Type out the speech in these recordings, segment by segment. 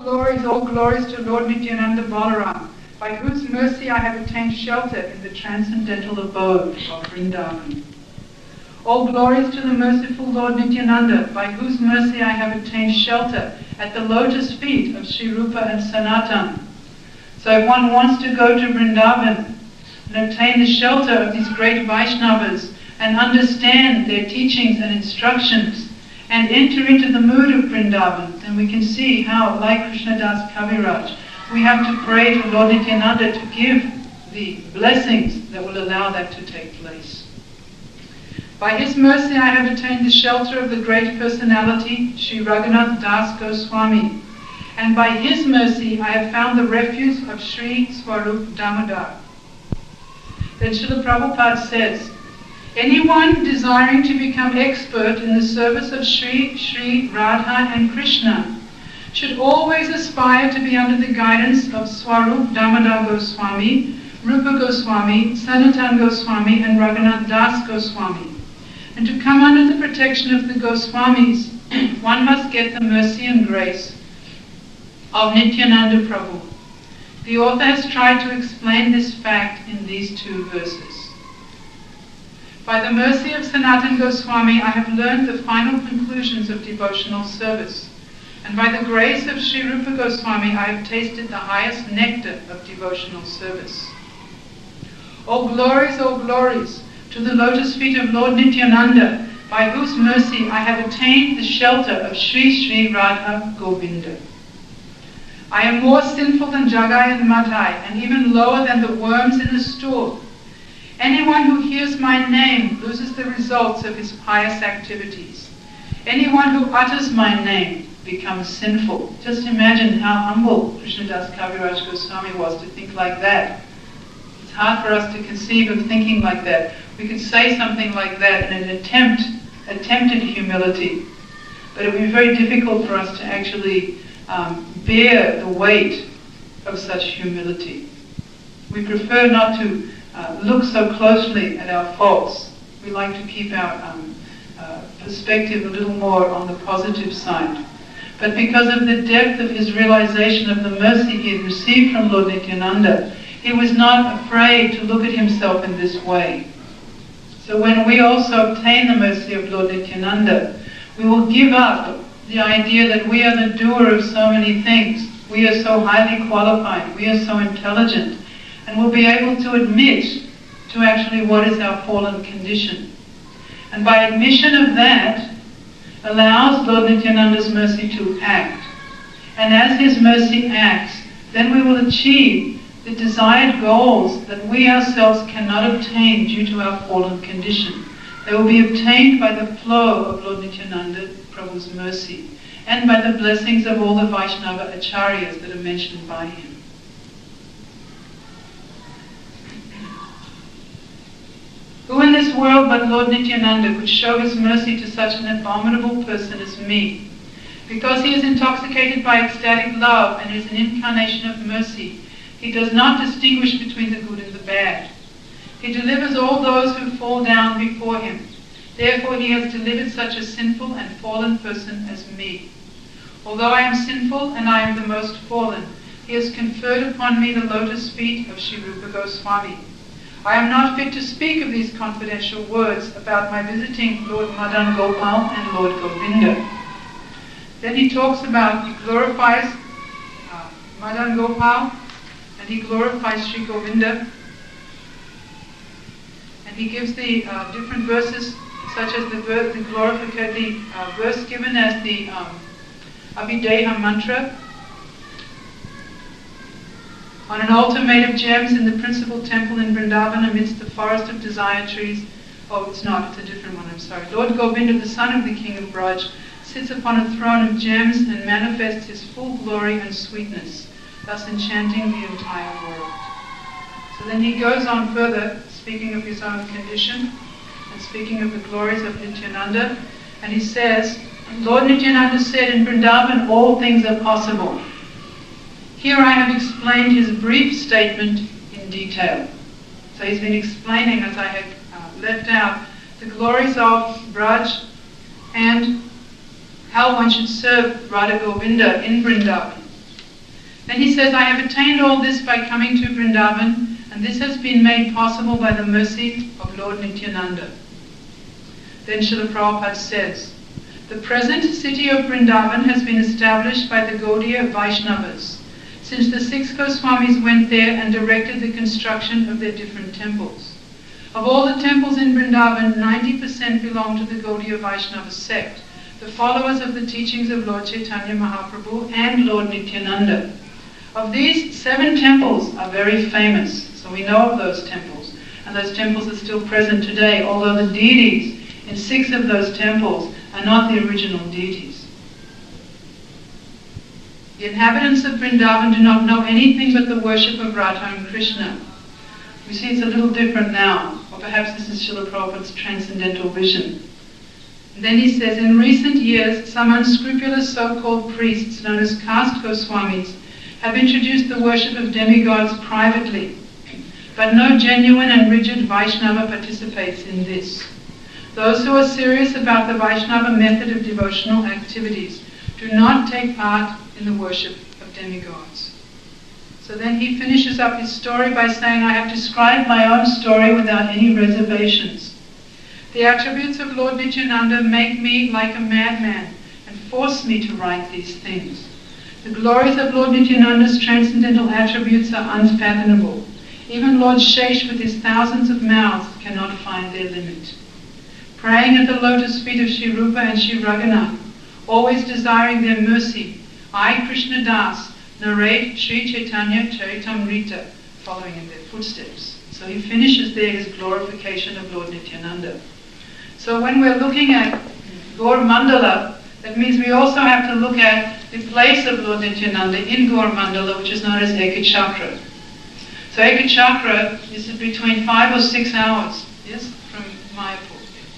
all glories to Lord Nityananda Balaram, by whose mercy I have attained shelter in the transcendental abode of Vrindavan. All glories to the merciful Lord Nityananda, by whose mercy I have attained shelter at the lotus feet of Sri Rupa and Sanatan. So if one wants to go to Vrindavan and obtain the shelter of these great Vaishnavas and understand their teachings and instructions and enter into the mood of Vrindavan, then we can see how, like Krishnadas Kaviraj, we have to pray to Lord Nityananda to give the blessings that will allow that to take place. By his mercy I have attained the shelter of the great personality, Sri Raghunath Das Goswami, and by his mercy I have found the refuge of Sri Swarup Damodar. Then Srila Prabhupada says, anyone desiring to become expert in the service of Sri Radha and Krishna should always aspire to be under the guidance of Swarup Damodar Goswami, Rupa Goswami, Sanatan Goswami and Raghunath Das Goswami. And to come under the protection of the Goswamis, one must get the mercy and grace of Nityananda Prabhu. The author has tried to explain this fact in these two verses. By the mercy of Sanatan Goswami, I have learned the final conclusions of devotional service. And by the grace of Sri Rupa Goswami, I have tasted the highest nectar of devotional service. All glories, to the lotus feet of Lord Nityananda, by whose mercy I have attained the shelter of Sri Radha Govinda. I am more sinful than Jagai and Madhai, and even lower than the worms in the stool. Anyone who hears my name loses the results of his pious activities. Anyone who utters my name becomes sinful. Just imagine how humble Krishnadas Kaviraj Goswami was to think like that. It's hard for us to conceive of thinking like that. We could say something like that in an attempted humility, but it would be very difficult for us to actually bear the weight of such humility. We prefer not to look so closely at our faults. We like to keep our perspective a little more on the positive side. But because of the depth of his realization of the mercy he had received from Lord Nityananda, he was not afraid to look at himself in this way. So when we also obtain the mercy of Lord Nityananda, we will give up the idea that we are the doer of so many things. We are so highly qualified, we are so intelligent, and we'll be able to admit to actually what is our fallen condition. And by admission of that, allows Lord Nityananda's mercy to act. And as his mercy acts, then we will achieve the desired goals that we ourselves cannot obtain due to our fallen condition. They will be obtained by the flow of Lord Nityananda Prabhu's mercy and by the blessings of all the Vaishnava acharyas that are mentioned by him. Who in this world but Lord Nityananda could show his mercy to such an abominable person as me? Because he is intoxicated by ecstatic love and is an incarnation of mercy, he does not distinguish between the good and the bad. He delivers all those who fall down before him. Therefore he has delivered such a sinful and fallen person as me. Although I am sinful and I am the most fallen, he has conferred upon me the lotus feet of Sri Rupa Goswami. I am not fit to speak of these confidential words about my visiting Lord Madan Gopal and Lord Govinda. Then he talks about, he glorifies Madan Gopal, and he glorifies Sri Govinda, and he gives the different verses, such as the verse given as the Abhideha mantra, on an altar made of gems in the principal temple in Vrindavan amidst the forest of desire trees. Oh, it's not, it's a different one, I'm sorry. Lord Govinda, the son of the king of Braj, sits upon a throne of gems and manifests his full glory and sweetness, thus enchanting the entire world. So then he goes on further, speaking of his own condition and speaking of the glories of Nityananda, and he says, Lord Nityananda said, in Vrindavan all things are possible. Here I have explained his brief statement in detail. So he's been explaining, as I had left out, the glories of Braj and how one should serve Radha Govinda in Vrindavan. Then he says, I have attained all this by coming to Vrindavan, and this has been made possible by the mercy of Lord Nityananda. Then Srila Prabhupada says, the present city of Vrindavan has been established by the Gaudiya Vaishnavas, since the 6 Goswamis went there and directed the construction of their different temples. Of all the temples in Vrindavan, 90% belong to the Gaudiya Vaishnava sect, the followers of the teachings of Lord Chaitanya Mahaprabhu and Lord Nityananda. Of these, 7 temples are very famous, so we know of those temples, and those temples are still present today, although the deities in 6 of those temples are not the original deities. The inhabitants of Vrindavan do not know anything but the worship of Radha and Krishna. We see it's a little different now, or perhaps this is Srila Prabhupada's transcendental vision. And then he says, in recent years, some unscrupulous so-called priests known as caste Goswamis have introduced the worship of demigods privately, but no genuine and rigid Vaishnava participates in this. Those who are serious about the Vaishnava method of devotional activities do not take part in the worship of demigods. So then he finishes up his story by saying, I have described my own story without any reservations. The attributes of Lord Nityananda make me like a madman and force me to write these things. The glories of Lord Nityananda's transcendental attributes are unfathomable. Even Lord Shesh with his thousands of mouths cannot find their limit. Praying at the lotus feet of Sri Rupa and Sri Raghunath, always desiring their mercy, I, Krishna Das, narrate Sri Chaitanya Charitamrita, following in their footsteps. So he finishes there his glorification of Lord Nityananda. So when we're looking at Gaur Mandala, that means we also have to look at the place of Lord Nityananda in Gaur Mandala, which is known as Ekachakra. So Ekachakra is between 5 or 6 hours, yes, from Mayapur.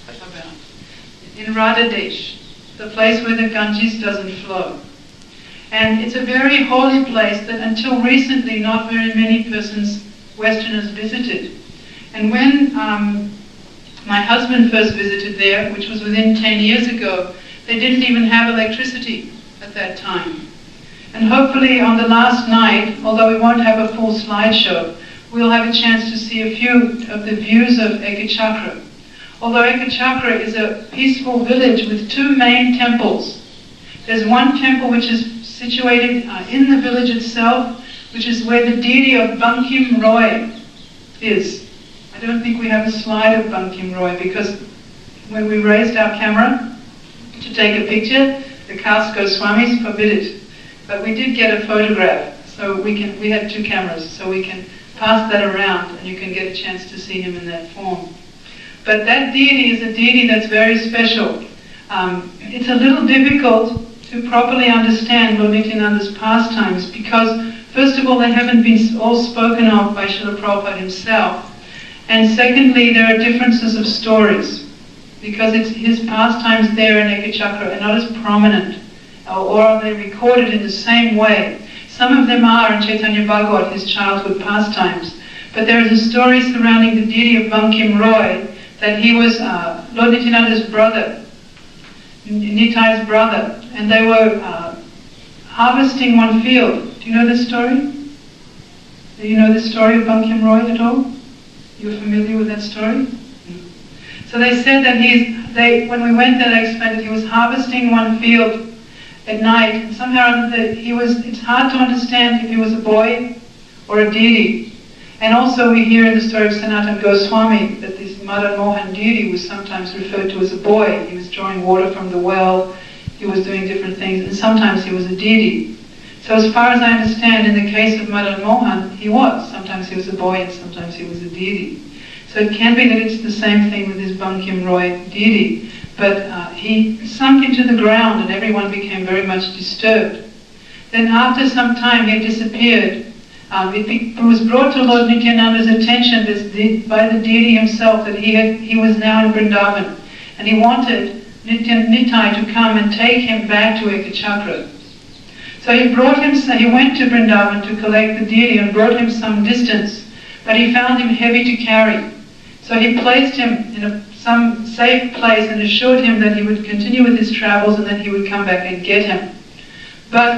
In Radhadesh, the place where the Ganges doesn't flow. And it's a very holy place that until recently not very many persons, Westerners, visited. And when my husband first visited there, which was within 10 years ago, they didn't even have electricity at that time. And hopefully on the last night, although we won't have a full slideshow, we'll have a chance to see a few of the views of Ekachakra. Although Ekachakra is a peaceful village with 2 main temples. There's one temple which is situated in the village itself, which is where the deity of Bankim Roy is. I don't think we have a slide of Bankim Roy because when we raised our camera to take a picture, the caste Goswamis forbid it. But we did get a photograph, so we had 2 cameras, so we can pass that around and you can get a chance to see him in that form. But that deity is a deity that's very special. It's a little difficult to properly understand Lord Nityananda's pastimes because, first of all, they haven't been all spoken of by Srila Prabhupada himself. And secondly, there are differences of stories because his pastimes there in Ekachakra are not as prominent or are they recorded in the same way. Some of them are in Chaitanya Bhagavat, his childhood pastimes. But there is a story surrounding the deity of Bankim Roy that he was Lord Nityananda's brother, Nitai's brother, and they were harvesting one field. Do you know this story? Do you know the story of Bankim Roy at all? You're familiar with that story? So they said that when we went there, they explained that he was harvesting one field at night, and somehow it's hard to understand if he was a boy or a deity. And also we hear in the story of Sanatana Goswami that this Madan Mohan deity was sometimes referred to as a boy. He was drawing water from the well, he was doing different things, and sometimes he was a deity. So as far as I understand, in the case of Madan Mohan, he was. Sometimes he was a boy and sometimes he was a deity. So it can be that it's the same thing with this Bankim Roy deity. But he sunk into the ground and everyone became very much disturbed. Then after some time he had disappeared. It was brought to Lord Nityananda's attention by the deity himself that he was now in Vrindavan, and he wanted Nitai to come and take him back to Ekachakra. So he went to Vrindavan to collect the deity and brought him some distance, but he found him heavy to carry. So he placed him in some safe place and assured him that he would continue with his travels and that he would come back and get him. But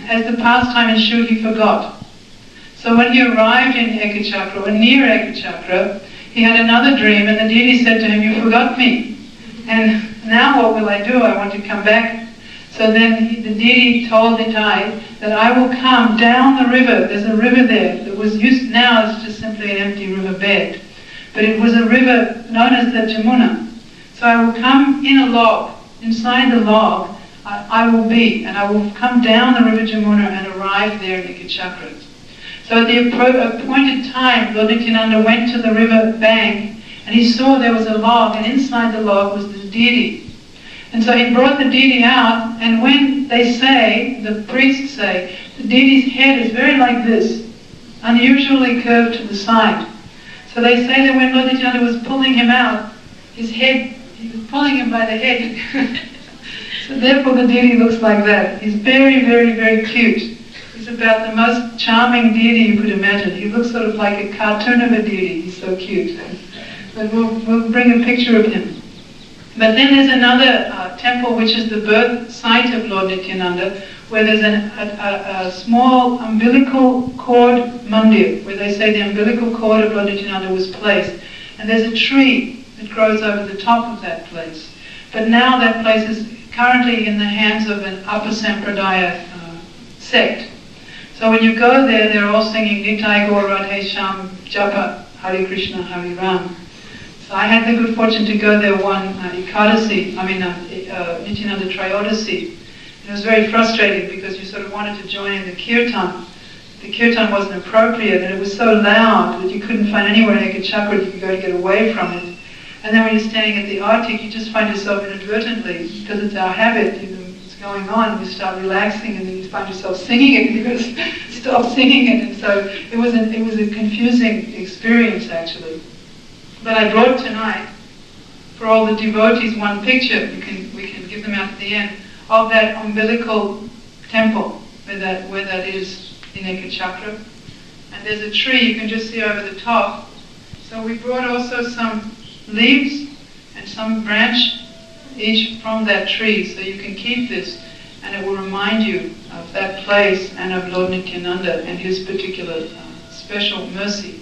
as the pastime ensued, he forgot. So when he arrived in Ekachakra, or near Ekachakra, he had another dream, and the deity said to him, "You forgot me. And now what will I do? I want to come back." So then the deity told Nitai that I will come down the river. There's a river there that was used now as just simply an empty river bed. But it was a river known as the Jamuna. So I will come in a log. Inside the log I will be, and I will come down the river Jamuna and arrive there in Ekachakra. So at the appointed time, Lord Nityananda went to the river bank, and he saw there was a log, and inside the log was the deity. And so he brought the deity out, and when they say, the priests say, the deity's head is very like this, unusually curved to the side. So they say that when Lord Nityananda was pulling him out, his head, he was pulling him by the head. So therefore the deity looks like that. He's very, very, very cute. He's about the most charming deity you could imagine. He looks sort of like a cartoon of a deity. He's so cute. But we'll bring a picture of him. But then there's another temple which is the birth site of Lord Nityananda, where there's a small umbilical cord mandir, where they say the umbilical cord of Lord Nityananda was placed. And there's a tree that grows over the top of that place. But now that place is currently in the hands of an Upper Sampradaya sect. So when you go there, they're all singing Nitai Gaur Radhe Sham Japa Hare Krishna Hare Ram. So I had the good fortune to go there one Nityananda Trayodasi. And it was very frustrating because you sort of wanted to join in the kirtan. The kirtan wasn't appropriate, and it was so loud that you couldn't find anywhere in Ekachakra you could go to get away from it. And then when you're standing at the artik, you just find yourself inadvertently, because it's our habit, it's going on, you start relaxing, and then you find yourself singing it, and you go stop singing it. And so it was a confusing experience, actually. But I brought tonight, for all the devotees, one picture, we can give them out at the end, of that umbilical temple, where that is in Ekachakra. And there's a tree you can just see over the top. So we brought also some leaves and some branch each from that tree, so you can keep this, and it will remind you of that place and of Lord Nityananda and his particular special mercy.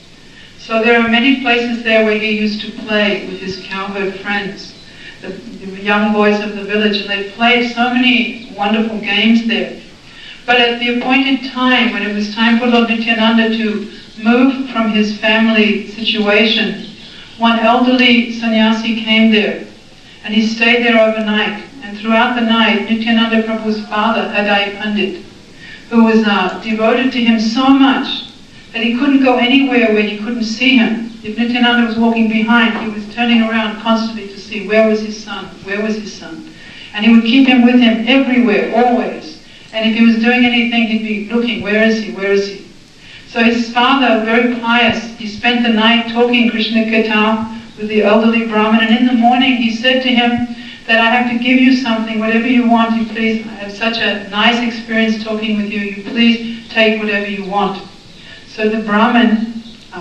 So there are many places there where he used to play with his cowherd friends, the young boys of the village, and they played so many wonderful games there. But at the appointed time, when it was time for Lord Nityananda to move from his family situation, one elderly sannyasi came there, and he stayed there overnight. And throughout the night, Nityananda Prabhu's father, Hadai Pandit, who was devoted to him so much that he couldn't go anywhere where he couldn't see him. If Nityananda was walking behind, he was turning around constantly to see where was his son, where was his son. And he would keep him with him everywhere, always. And if he was doing anything, he'd be looking, where is he, where is he? So his father, very pious, he spent the night talking Krishna Kirtan with the elderly Brahmin, and in the morning he said to him that I have to give you something, whatever you want, you please, I have such a nice experience talking with you, you please take whatever you want. So the Brahmin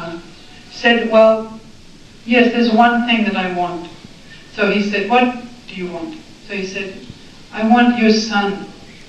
said, well, yes, there's one thing that I want. So he said, what do you want? So he said, I want your son.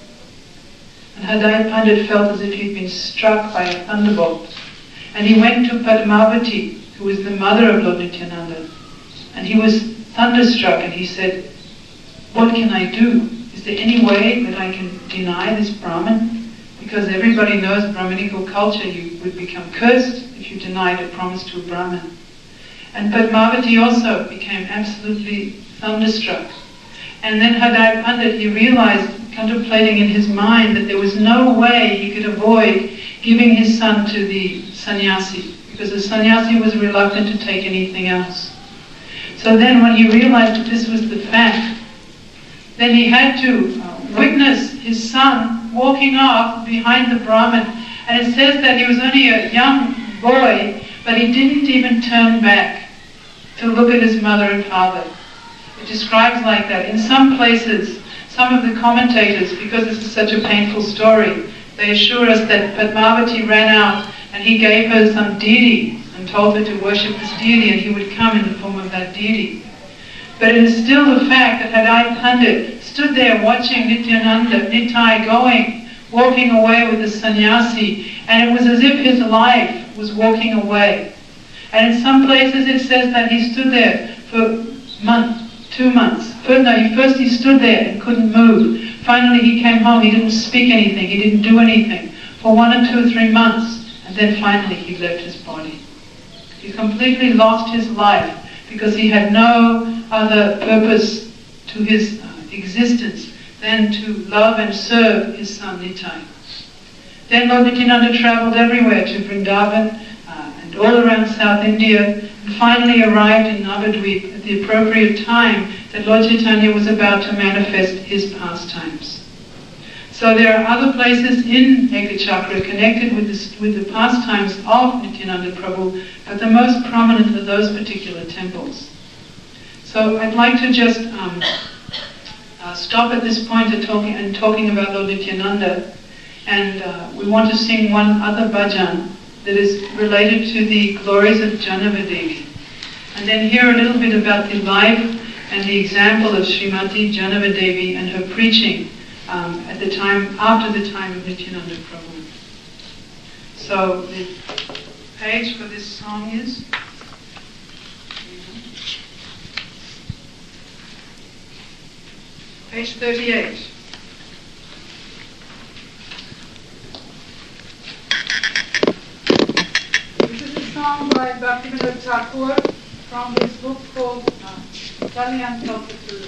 And Hadai Pandit felt as if he'd been struck by a thunderbolt. And he went to Padmavati, who was the mother of Lord Nityananda. And he was thunderstruck, and he said, what can I do? Is there any way that I can deny this Brahmin? Because everybody knows Brahminical culture, you would become cursed if you denied a promise to a Brahmin. And Padmavati also became absolutely thunderstruck. And then Hadai Pandit, he realized, contemplating in his mind, that there was no way he could avoid giving his son to the sannyasi, because the sannyasi was reluctant to take anything else. So then when he realized that this was the fact, then he had to witness his son walking off behind the Brahmin. And it says that he was only a young boy, but he didn't even turn back to look at his mother and father. It describes like that. In some places, some of the commentators, because this is such a painful story, they assure us that Padmavati ran out and he gave her some deity and told her to worship this deity, and he would come in the form of that deity. But it is still the fact that Hadai Pandit stood there watching Nityananda, Nitai going walking away with the sannyasi, and it was as if his life was walking away. And in some places it says that he stood there for 2 months. First he stood there and couldn't move. Finally he came home, he didn't speak anything, he didn't do anything for 1 or 2 or 3 months, and then finally he left his body. He completely lost his life because he had no other purpose to his existence than to love and serve his son Nitai. Then Lord Nityananda travelled everywhere to Vrindavan and all around South India, and finally arrived in Navadvip at the appropriate time that Lord Chaitanya was about to manifest his pastimes. So there are other places in Ekachakra connected with the pastimes of Nityananda Prabhu, but the most prominent are those particular temples. So I'd like to just stop at this point and talking about Lord Nityananda, and we want to sing one other bhajan that is related to the glories of Janavadevi, and then hear a little bit about the life and the example of Srimati Janavadevi and her preaching at the time, after the time of Nityananda Prabhu. So the page for this song is page 38. This is a song by Bhaktivinoda Thakur from his book called Kalyan Kalpataru.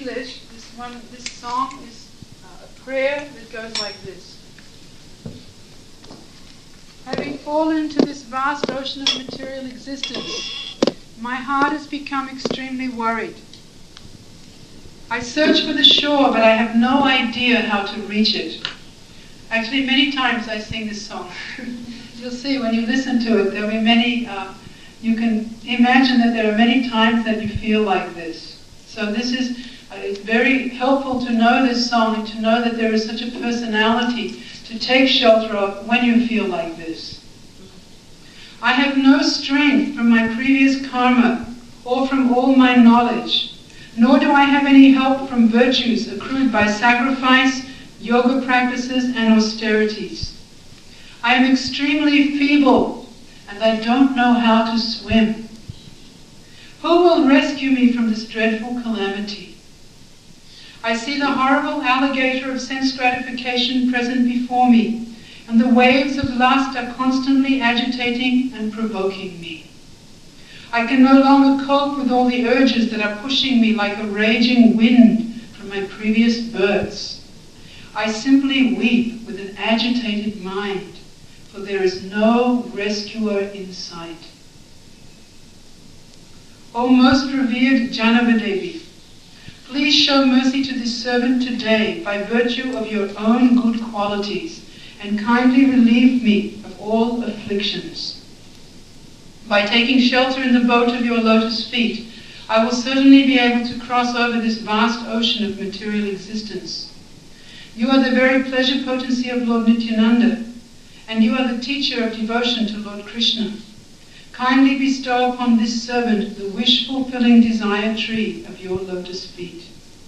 English, this song is a prayer that goes like this. Having fallen into this vast ocean of material existence, my heart has become extremely worried. I search for the shore, but I have no idea how to reach it. Actually, many times I sing this song. You'll see when you listen to it, there'll be many, you can imagine that there are many times that you feel like this. So this is, it's very helpful to know this song and to know that there is such a personality to take shelter of when you feel like this. I have no strength from my previous karma or from all my knowledge, nor do I have any help from virtues accrued by sacrifice, yoga practices, and austerities. I am extremely feeble, and I don't know how to swim. Who will rescue me from this dreadful calamity? I see the horrible alligator of sense gratification present before me, and the waves of lust are constantly agitating and provoking me. I can no longer cope with all the urges that are pushing me like a raging wind from my previous births. I simply weep with an agitated mind, for there is no rescuer in sight. O most revered Janavadevi, please show mercy to this servant today by virtue of your own good qualities, and kindly relieve me of all afflictions. By taking shelter in the boat of your lotus feet, I will certainly be able to cross over this vast ocean of material existence. You are the very pleasure potency of Lord Nityananda, and you are the teacher of devotion to Lord Krishna. Kindly bestow upon this servant the wish-fulfilling desire tree of your lotus feet.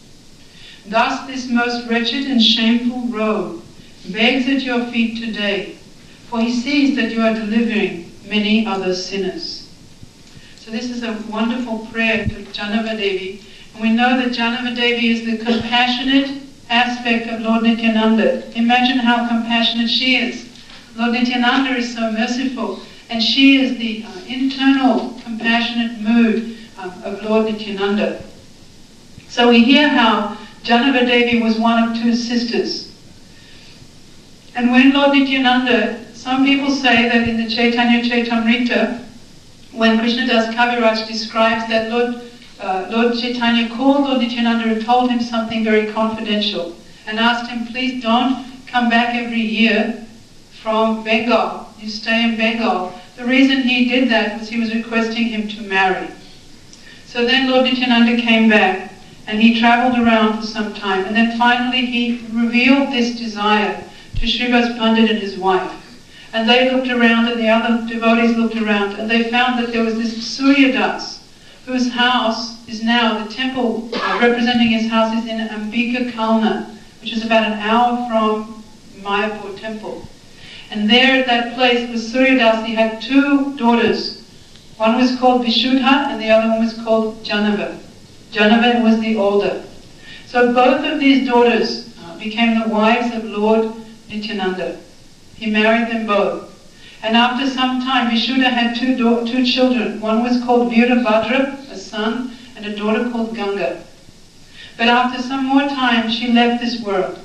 Thus this most wretched and shameful rogue begs at your feet today, for he sees that you are delivering many other sinners. So this is a wonderful prayer to Janavadevi, and we know that Janavadevi is the compassionate aspect of Lord Nityananda. Imagine how compassionate she is. Lord Nityananda is so merciful, and she is the internal compassionate mood of Lord Nityananda. So we hear how Janavadevi was one of two sisters. And when Lord Nityananda, some people say that in the Chaitanya Chaitamrita, when Krishnadas Kaviraj describes that Lord Chaitanya called Lord Nityananda and told him something very confidential and asked him, please don't come back every year from Bengal. You stay in Bengal. The reason he did that was he was requesting him to marry. So then Lord Nityananda came back and he traveled around for some time, and then finally he revealed this desire to Srivas Pandit and his wife. And they looked around, and the other devotees looked around, and they found that there was this Suryadas, whose house is now, the temple representing his house is in Ambika Kalna, which is about an hour from Mayapur temple. And there at that place was Suryadas. He had two daughters. One was called Vishuddha and the other one was called Janava. Janava was the older. So both of these daughters became the wives of Lord Nityananda. He married them both. And after some time, Vishuddha had two children. One was called Virabhadra, a son, and a daughter called Ganga. But after some more time, she left this world.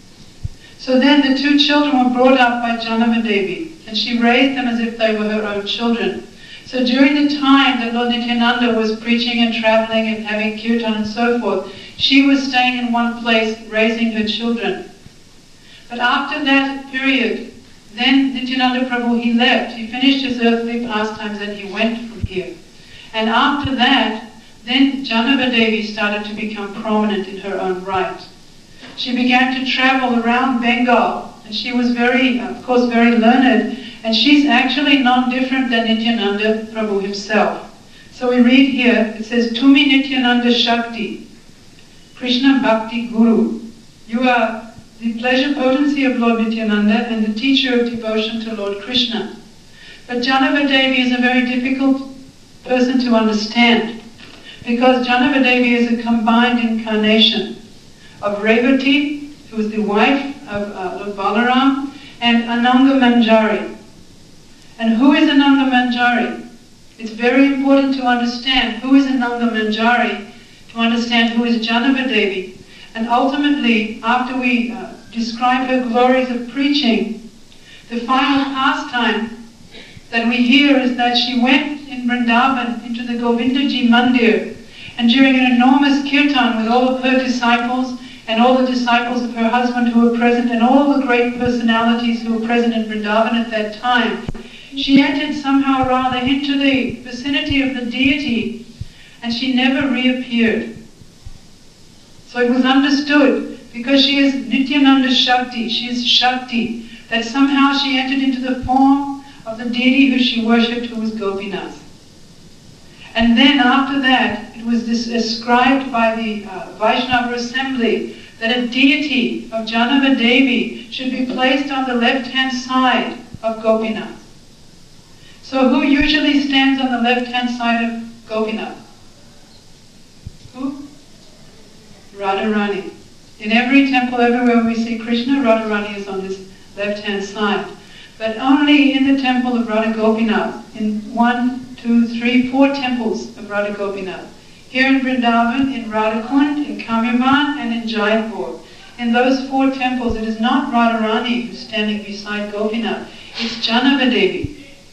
So then the two children were brought up by Janavadevi, and she raised them as if they were her own children. So during the time that Lord Nityananda was preaching and traveling and having kirtan and so forth, she was staying in one place raising her children. But after that period, then Nityananda Prabhu, he left. He finished his earthly pastimes and he went from here. And after that, then Janavadevi started to become prominent in her own right. She began to travel around Bengal, and she was very, of course, very learned, and she's actually not different than Nityananda Prabhu himself. So we read here, it says, Tumi Nityananda Shakti, Krishna Bhakti Guru. You are the pleasure potency of Lord Nityananda and the teacher of devotion to Lord Krishna. But Janavadevi is a very difficult person to understand, because Janavadevi is a combined incarnation of Revati, who is the wife of Lord Balaram, and Ananga Manjari. And who is Ananga Manjari? It's very important to understand who is Ananga Manjari to understand who is Janava Devi. And ultimately, after we describe her glories of preaching, the final pastime that we hear is that she went in Vrindavan into the Govindaji Mandir, and during an enormous kirtan with all of her disciples and all the disciples of her husband who were present and all the great personalities who were present in Vrindavan at that time, she entered somehow or other into the vicinity of the deity, and she never reappeared. So it was understood, because she is Nityananda Shakti, she is Shakti, that somehow she entered into the form of the deity who she worshipped, who was Gopinath. And then after that, it was ascribed by the Vaishnava assembly that a deity of Janava Devi should be placed on the left-hand side of Gopinath. So who usually stands on the left-hand side of Gopinath? Who? Radharani. In every temple, everywhere we see Krishna, Radharani is on his left-hand side. But only in the temple of Radha Gopinath, in 1, 2, 3, 4 temples of Radha Gopinath. Here in Vrindavan, in Radhakund, in Kamyavan, and in Jaipur. In those 4 temples, it is not Radharani who's standing beside Gopinath. It's Janava Devi.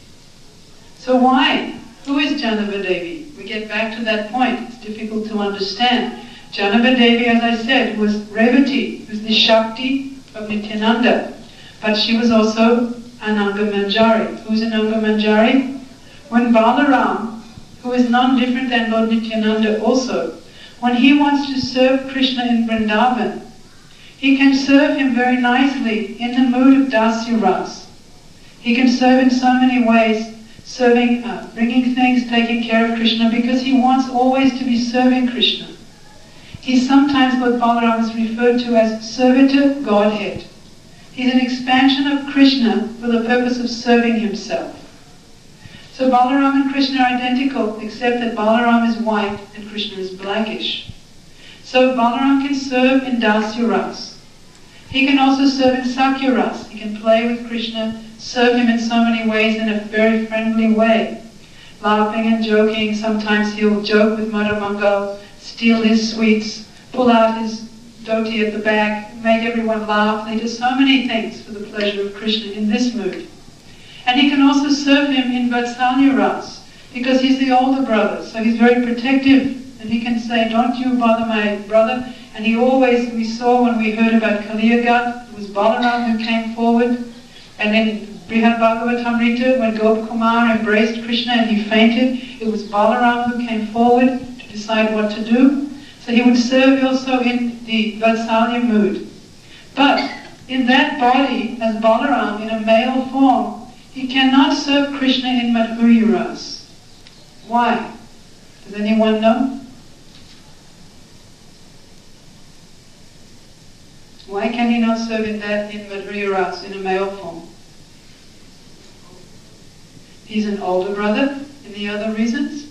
So why? Who is Janava Devi? We get back to that point. It's difficult to understand. Janava Devi, as I said, was Revati, who's the Shakti of Nityananda. But she was also Ananga Manjari. Who's Ananga Manjari? When Balaram, who is none different than Lord Nityananda also, when he wants to serve Krishna in Vrindavan, he can serve him very nicely in the mood of Dasya Ras. He can serve in so many ways, serving, bringing things, taking care of Krishna, because he wants always to be serving Krishna. He's sometimes what Balaram is referred to as servitor Godhead. He's an expansion of Krishna for the purpose of serving himself. So Balaram and Krishna are identical, except that Balaram is white and Krishna is blackish. So Balaram can serve in Dasya Ras. He can also serve in Sakya Ras. He can play with Krishna, serve him in so many ways in a very friendly way. Laughing and joking, sometimes he'll joke with Madhamangal, steal his sweets, pull out his dhoti at the back, make everyone laugh. He does so many things for the pleasure of Krishna in this mood. And he can also serve him in Vatsalya Ras, because he's the older brother, so he's very protective, and he can say, don't you bother my brother. And he always, we saw when we heard about Kaliyagat, it was Balaram who came forward, and in Brihad Bhagavatamrita, when Gopakumar embraced Krishna and he fainted, it was Balaram who came forward to decide what to do. So he would serve also in the Vatsalya mood. But in that body, as Balaram, in a male form, he cannot serve Krishna in Madhurya Ras. Why? Does anyone know? Why can he not serve in Madhurya Ras in a male form? He's an older brother. Any other reasons?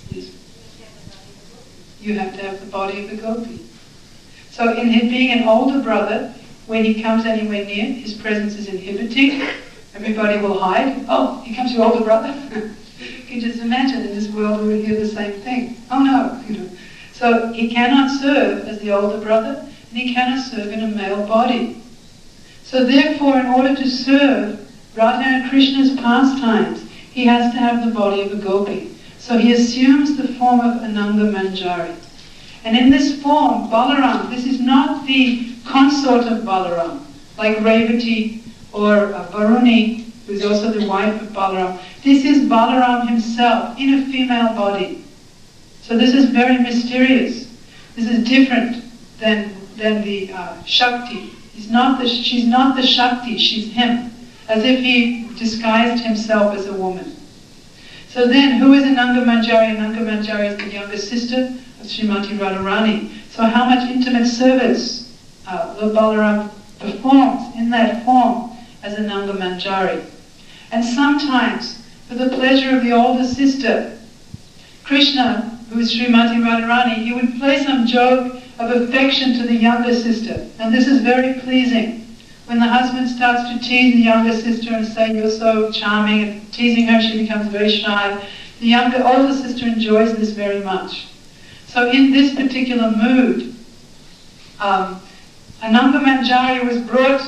You have to have the body of the gopi. So in him being an older brother, when he comes anywhere near, his presence is inhibiting. Everybody will hide. Oh, here comes your older brother. You can just imagine in this world we would hear the same thing. Oh no. So he cannot serve as the older brother, and he cannot serve in a male body. So therefore, in order to serve Radha and Krishna's pastimes, he has to have the body of a gopi. So he assumes the form of Ananga Manjari. And in this form, Balaram, this is not the consort of Balaram, like Revati or Varuni, who is also the wife of Balaram. This is Balaram himself in a female body. So this is very mysterious. This is different than the Shakti. She's not the Shakti, she's him, as if he disguised himself as a woman. So then, who is Ananga Manjari? Ananga Manjari is the younger sister of Srimati Radharani. So how much intimate service Lord Balaram performs in that form as Ananga Manjari. And sometimes, for the pleasure of the older sister, Krishna, who is Srimati Radharani, he would play some joke of affection to the younger sister. And this is very pleasing. When the husband starts to tease the younger sister and say, you're so charming, and teasing her, she becomes very shy. The older sister enjoys this very much. So So in this particular mood, Ananga Manjari was brought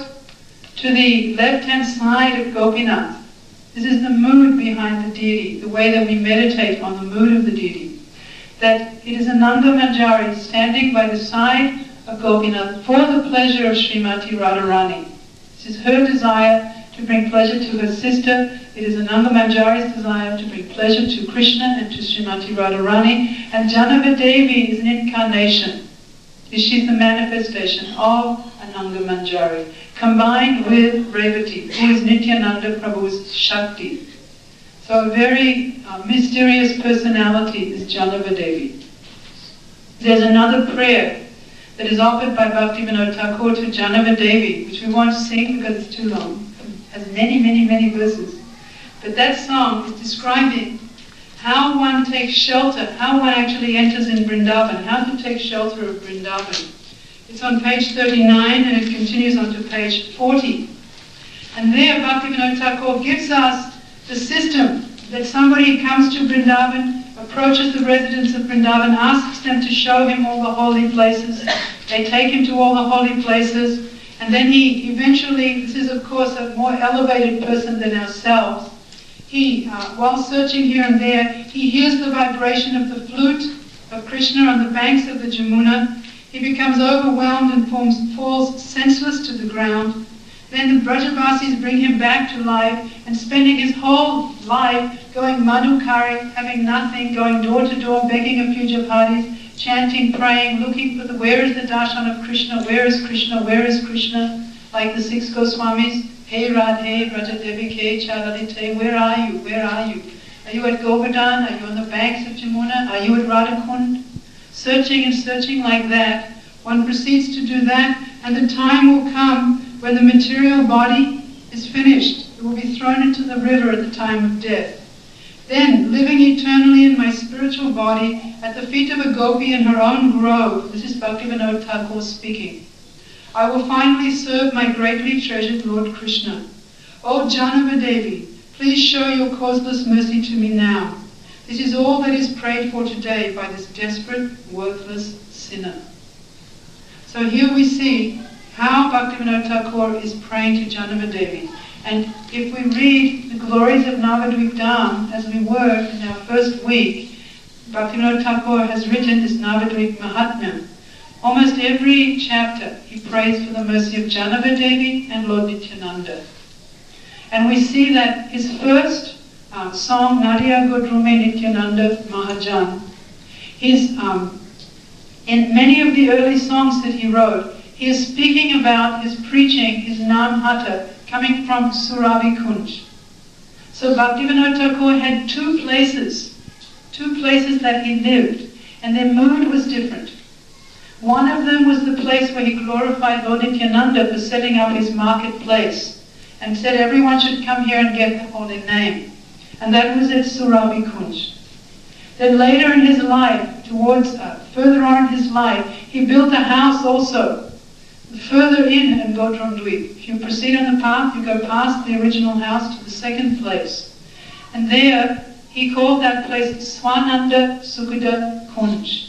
to the left-hand side of Gopinath. This is the mood behind the deity, the way that we meditate on the mood of the deity. That it is Ananga Manjari standing by the side of Gopinath for the pleasure of Srimati Radharani. This is her desire to bring pleasure to her sister. It is Ananga Manjari's desire to bring pleasure to Krishna and to Srimati Radharani. And Janava Devi is an incarnation. She's the manifestation of Ananga Manjari, combined with Revati, who is Nityananda Prabhu's Shakti. So a very mysterious personality is Janava Devi. There's another prayer that is offered by Bhaktivinoda Thakur to Janava Devi, which we won't sing because it's too long. It has many, many, many verses. But that song is describing how one takes shelter, how one actually enters in Vrindavan, how to take shelter of Vrindavan. It's on page 39 and it continues on to page 40. And there Bhaktivinoda Thakur gives us the system that somebody comes to Vrindavan, approaches the residents of Vrindavan, asks them to show him all the holy places. They take him to all the holy places, and then he eventually, this is of course a more elevated person than ourselves, he, while searching here and there, he hears the vibration of the flute of Krishna on the banks of the Jamuna. He becomes overwhelmed and falls senseless to the ground. Then the Brajavasis bring him back to life, and spending his whole life going madhukari, having nothing, going door to door, begging a puja parties, chanting, praying, looking for where is the darshan of Krishna, where is Krishna, where is Krishna, like the 6 Goswamis. Hey Radhe, Vrajadevike, Chalalite, where are you? Where are you? Are you at Govardhan? Are you on the banks of Jamuna? Are you at Radhakund? Searching and searching like that. One proceeds to do that, and the time will come when the material body is finished. It will be thrown into the river at the time of death. Then, living eternally in my spiritual body, at the feet of a gopi in her own grove, this is Bhaktivinoda Thakur speaking, I will finally serve my greatly treasured Lord Krishna. O Janava Devi, please show your causeless mercy to me now. This is all that is prayed for today by this desperate, worthless sinner. So here we see how Bhaktivinoda Thakur is praying to Janava Devi. And if we read the glories of Navadvip Dham, as we were in our first week, Bhaktivinoda Thakur has written this Navadvip Mahatmya. Almost every chapter he prays for the mercy of Janava Devi and Lord Nityananda. And we see that his first song, Nadia Godrume Nityananda Mahajan, in many of the early songs that he wrote, he is speaking about his preaching, his Namhata, coming from Suravi Kunj. So Bhaktivinoda Thakur had two places that he lived, and their mood was different. One of them was the place where he glorified Lord Nityananda for setting up his marketplace, and said everyone should come here and get the holy name. And that was at Suravi Kunj. Then later in his life, further on in his life, he built a house also, further in Godrum Dweep. If you proceed on the path, you go past the original house to the second place. And there, he called that place Swananda Sukada Kunj.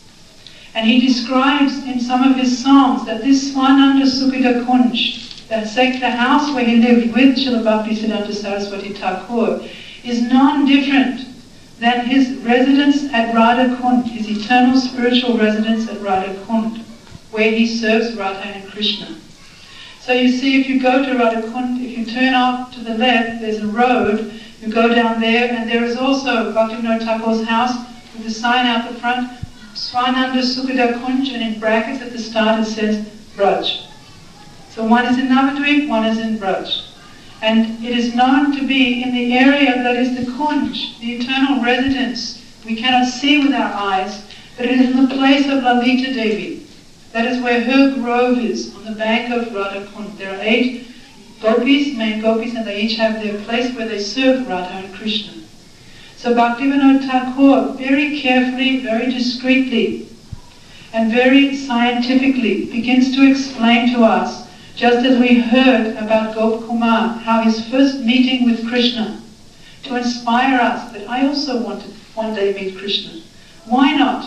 And he describes in some of his songs that this Swananda Sukada Kunj, the house where he lived with Srila Bhaktisiddhanta Saraswati Thakur, is non-different than his residence at Radha Kund, his eternal spiritual residence at Radha Kund, where he serves Radha and Krishna. So you see, if you go to Radha Kund, if you turn off to the left, there's a road, you go down there, and there is also Bhaktivinoda Thakur's house with a sign out the front, Swananda Sukada Kunj, and in brackets at the start it says Braj. So one is in Navadvip, one is in Braj. And it is known to be in the area that is the Kunj, the eternal residence. We cannot see with our eyes, but it is in the place of Lalita Devi. That is where her grove is, on the bank of Radha Kund. There are 8 gopis, main gopis, and they each have their place where they serve Radha and Krishna. So Bhaktivinoda Thakur very carefully, very discreetly, and very scientifically begins to explain to us, just as we heard about Gop Kumar, how his first meeting with Krishna, to inspire us that I also want to one day meet Krishna. Why not?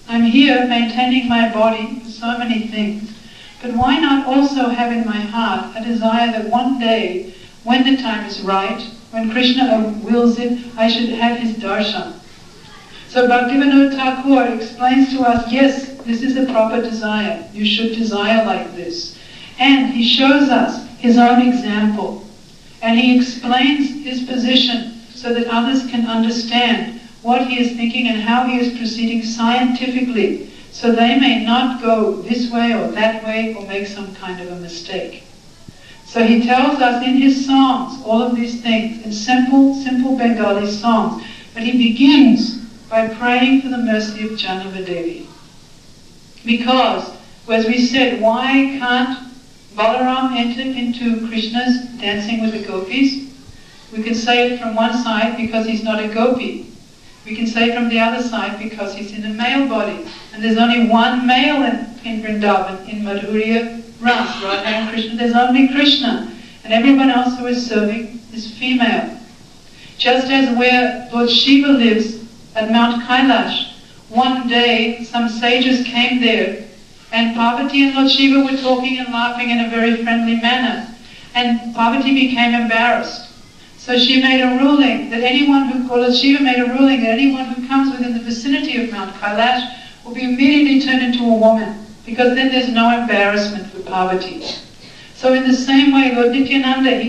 I'm here maintaining my body for so many things, but why not also have in my heart a desire that one day, when the time is right, when Krishna wills it, I should have his darshan. So Bhaktivinoda Thakur explains to us, yes, this is a proper desire. You should desire like this. And he shows us his own example. And he explains his position so that others can understand what he is thinking and how he is proceeding scientifically, so they may not go this way or that way or make some kind of a mistake. So he tells us in his songs all of these things, in simple Bengali songs. But he begins by praying for the mercy of Janavadevi. Because, as we said, why can't Balaram enter into Krishna's dancing with the gopis? We can say it from one side because he's not a gopi. We can say from the other side because he's in a male body. And there's only one male in Vrindavan, in Madhurya Ras, Radha and Krishna. There's only Krishna. And everyone else who is serving is female. Just as where Lord Shiva lives at Mount Kailash, one day some sages came there, and Parvati and Lord Shiva were talking and laughing in a very friendly manner. And Parvati became embarrassed. So she made a ruling that Lord Shiva made a ruling that anyone who comes within the vicinity of Mount Kailash will be immediately turned into a woman, because then there's no embarrassment for Parvati. So in the same way, Lord Nityananda,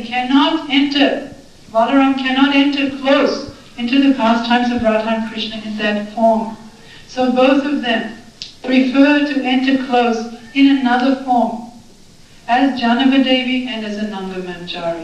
Balaram cannot enter close into the pastimes of Radha and Krishna in that form. So both of them prefer to enter close in another form, as Janavadevi and as Ananga Manjari.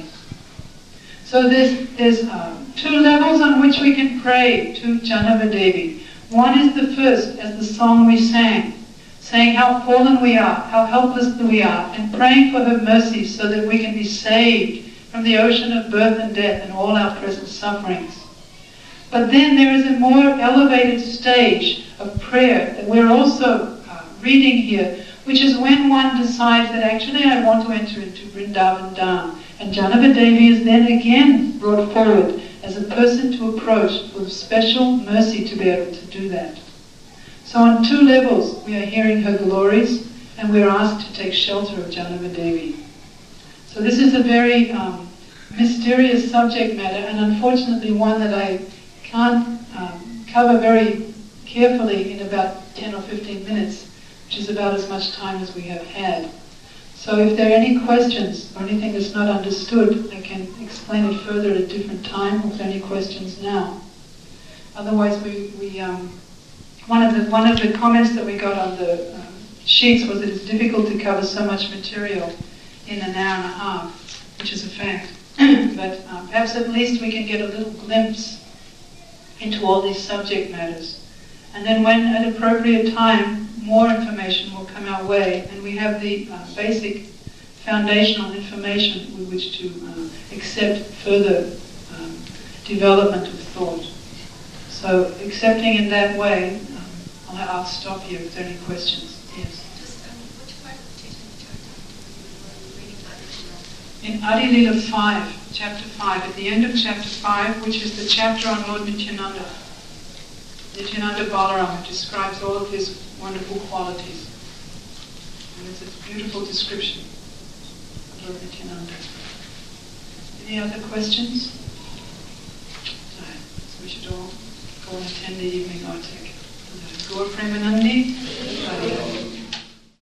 So there's two levels on which we can pray to Janavadevi. One is the first, as the song we sang, saying how fallen we are, how helpless we are, and praying for her mercy so that we can be saved from the ocean of birth and death and all our present sufferings. But then there is a more elevated stage of prayer that we're also reading here, which is when one decides that actually I want to enter into Vrindavan Dham. And Janavadevi is then again brought forward as a person to approach with special mercy to be able to do that. So on two levels we are hearing her glories, and we are asked to take shelter of Janavadevi. So this is a very mysterious subject matter, and unfortunately one that I can't cover very carefully in about 10 or 15 minutes, which is about as much time as we have had. So if there are any questions or anything that's not understood, I can explain it further at a different time, or if there are any questions now. Otherwise, one of the comments that we got on the sheets was that it's difficult to cover so much material in an hour and a half, which is a fact. But perhaps at least we can get a little glimpse into all these subject matters. And then when at appropriate time, more information will come our way, and we have the basic foundational information with which to accept further development of thought. So accepting in that way, I'll stop here if there are any questions. Yes. Which part of the chapter In Adi Lila 5, chapter 5, at the end of chapter 5, which is the chapter on Lord Nityananda. Nityananda Balaram describes all of his wonderful qualities. And it's a beautiful description of Lord Nityananda. Any other questions? No. So we should all go and attend the evening artik. Gaur Premanandi.